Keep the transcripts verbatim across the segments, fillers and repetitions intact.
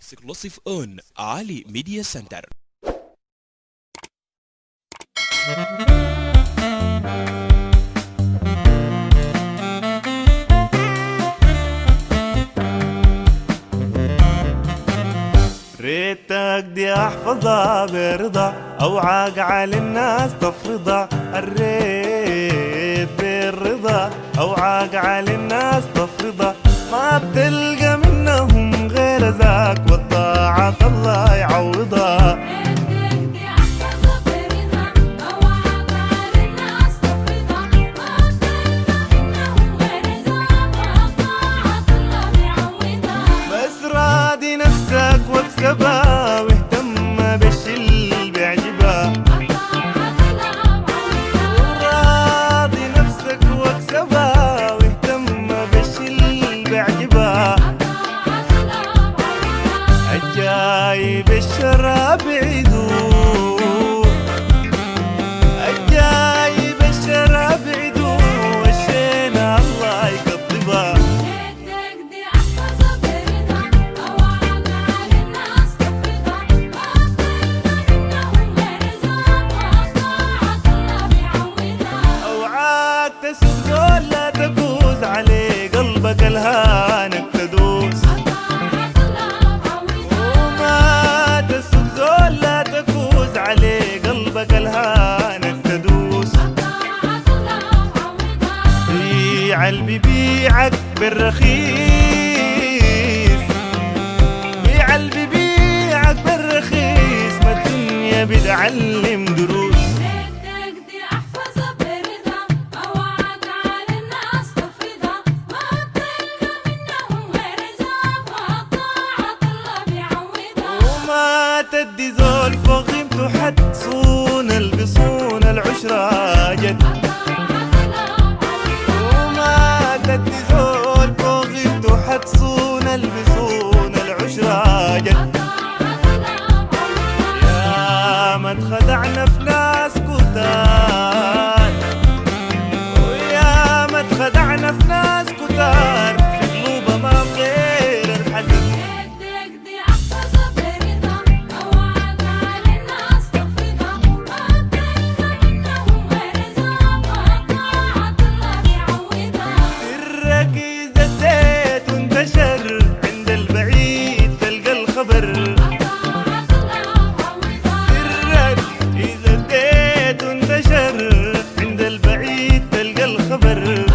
اكسكلوسيف اون علي ميديا سنتر. ريتك دي احفظها برضا اوعاق على الناس تفرضها. الريت بالرضا اوعاق على الناس تفرضها. ما بتلقى منهم غير ذاك والطاعة الله يعوضها. بس راضي نفسك واكسبها واهتم بالشي اللي بيعجبها. راضي نفسك واكسبها واهتم بالشي اللي بيعجبها. الجاي بالشراب عدو، الجاي بالشراب عدو، والشينا الله يقضبها. اوعاك تسوق ولا تفوز عليه قلبك الهانك تدوس. وما تسوق ولا تفوز عليه قلبك الهانك تدوس. بيع اللي بيبيعك بالرخيص، بيع اللي بيبيعك بالرخيص. ما الدنيا بتعلم دروس. تدي زول فوق قيمته حتصون البصون العشرة جد. وما تدي زول فوق قيمته حتصون البصون العشرة جد. يا ما اتخدعنا في ناس كتار، ويا ما اتخدعنا في ناس كتار. في قلوبها ما غير الحزن. عند البعيد تلقى الخبر. سرك إذا اديت وانتشر عند البعيد تلقى الخبر.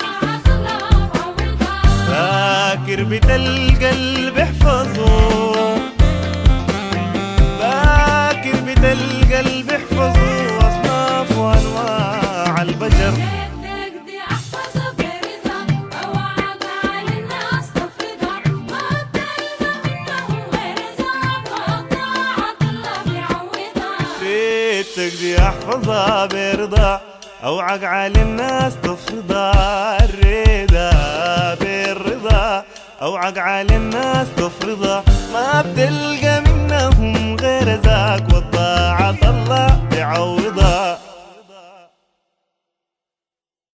فاكر بتلقى القلب احفظه، فاكر بتلقى القلب احفظه. أصناف وأنواع البشر. ريتك دي احفظها برضا اوعق على الناس تفرضها. الرضا بالرضا اوعق على الناس تفرضها. ما بتلقى منهم غير ذاك والطاعة الله يعوضها.